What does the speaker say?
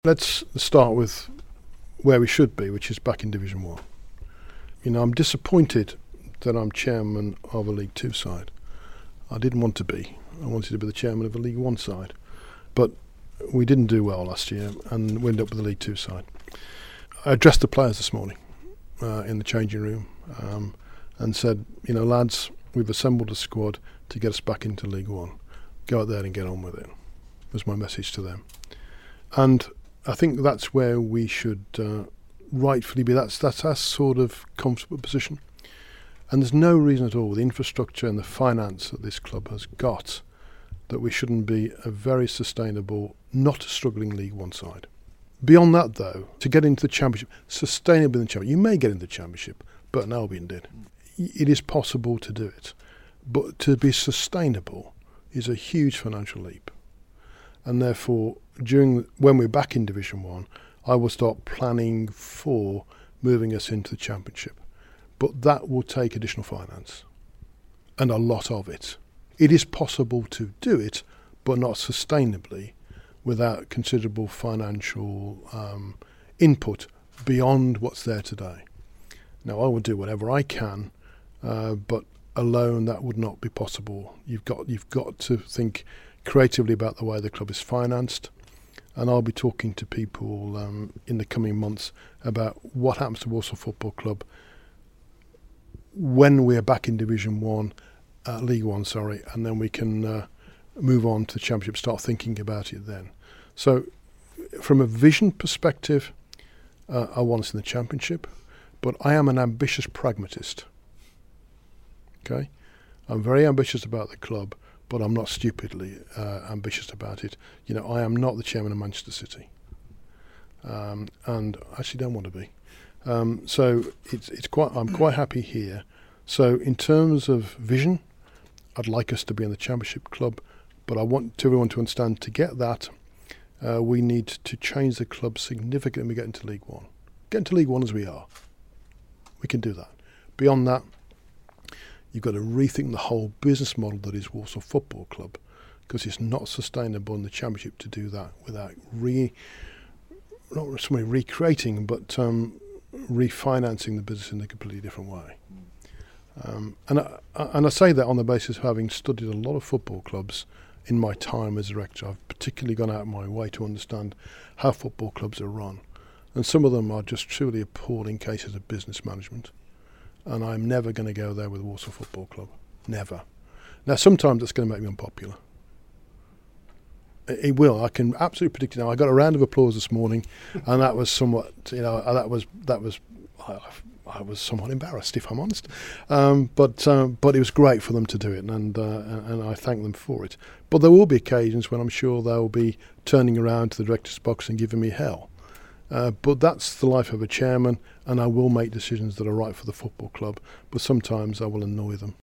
Let's start with where we should be, which is back in Division 1. I'm disappointed that I'm chairman of a League 2 side. I didn't want to be. I wanted to be the chairman of a League 1 side. But we didn't do well last year and we ended up with the League 2 side. I addressed the players this morning in the changing room and said, lads, we've assembled a squad to get us back into League 1. Go out there and get on with it, was my message to them. And I think that's where we should rightfully be. That's our sort of comfortable position. And there's no reason at all, with the infrastructure and the finance that this club has got, that we shouldn't be a very sustainable, not struggling League 1 side. Beyond that, though, to get into the Championship, sustainably in the Championship, you may get into the Championship, Burton Albion did. It is possible to do it. But to be sustainable is a huge financial leap. And therefore, when we're back in Division 1, I will start planning for moving us into the Championship. But that will take additional finance, and a lot of it. It is possible to do it, but not sustainably, without considerable financial input beyond what's there today. Now, I will do whatever I can, but alone that would not be possible. You've got to think creatively about the way the club is financed, and I'll be talking to people in the coming months about what happens to Walsall Football Club when we're back in Division 1, League 1, and then we can move on to the Championship, start thinking about it then. So from a vision perspective, I want us in the Championship, but I am an ambitious pragmatist. Okay? I'm very ambitious about the club, but I'm not stupidly ambitious about it. I am not the chairman of Manchester City, and I actually don't want to be. So I'm quite happy here. So in terms of vision, I'd like us to be in the Championship club, but I want everyone to understand, to get that, we need to change the club significantly when we get into League 1. Get into League 1 as we are. We can do that. Beyond that, you've got to rethink the whole business model that is Walsall Football Club, because it's not sustainable in the Championship to do that without not somebody recreating, but refinancing the business in a completely different way. And I say that on the basis of having studied a lot of football clubs in my time as director. I've particularly gone out of my way to understand how football clubs are run. And some of them are just truly appalling cases of business management. And I'm never going to go there with Walsall Football Club. Never. Now, sometimes that's going to make me unpopular. It will. I can absolutely predict it now. I got a round of applause this morning, and that was somewhat, I was somewhat embarrassed, if I'm honest. But it was great for them to do it, and I thank them for it. But there will be occasions when I'm sure they'll be turning around to the director's box and giving me hell. But that's the life of a chairman, and I will make decisions that are right for the football club, but sometimes I will annoy them.